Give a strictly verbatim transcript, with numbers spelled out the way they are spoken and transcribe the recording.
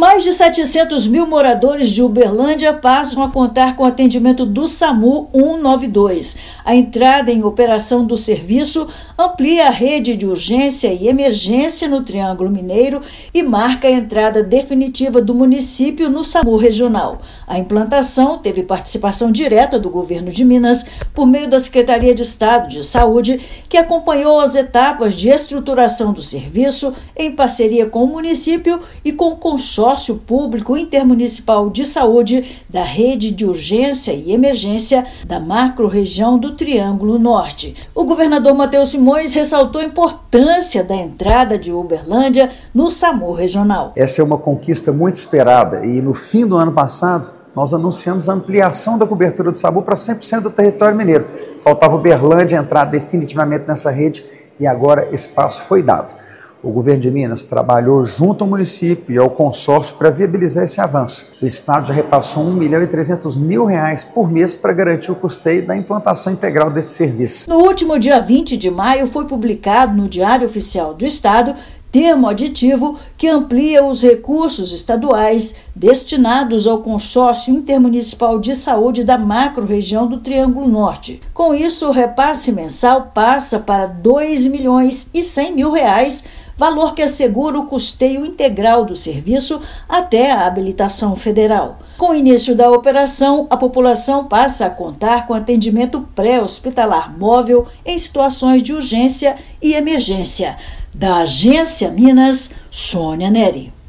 Mais de setecentos mil moradores de Uberlândia passam a contar com atendimento do SAMU cento e noventa e dois. A entrada em operação do serviço amplia a rede de urgência e emergência no Triângulo Mineiro e marca a entrada definitiva do município no SAMU regional. A implantação teve participação direta do governo de Minas por meio da Secretaria de Estado de Saúde, que acompanhou as etapas de estruturação do serviço em parceria com o município e com o consórcio Consórcio Público Intermunicipal de Saúde da Rede de Urgência e Emergência da macro-região do Triângulo Norte. O governador Matheus Simões ressaltou a importância da entrada de Uberlândia no SAMU regional. Essa é uma conquista muito esperada e no fim do ano passado nós anunciamos a ampliação da cobertura do SAMU para cem por cento do território mineiro. Faltava Uberlândia entrar definitivamente nessa rede e agora esse passo foi dado. O governo de Minas trabalhou junto ao município e ao consórcio para viabilizar esse avanço. O Estado já repassou um milhão e trezentos mil reais por mês para garantir o custeio da implantação integral desse serviço. No último dia vinte de maio foi publicado no Diário Oficial do Estado termo aditivo que amplia os recursos estaduais destinados ao Consórcio Intermunicipal de Saúde da macro-região do Triângulo Norte. Com isso, o repasse mensal passa para dois milhões e cem mil reais, valor que assegura o custeio integral do serviço até a habilitação federal. Com o início da operação, a população passa a contar com atendimento pré-hospitalar móvel em situações de urgência e emergência. Da Agência Minas, Sônia Neri.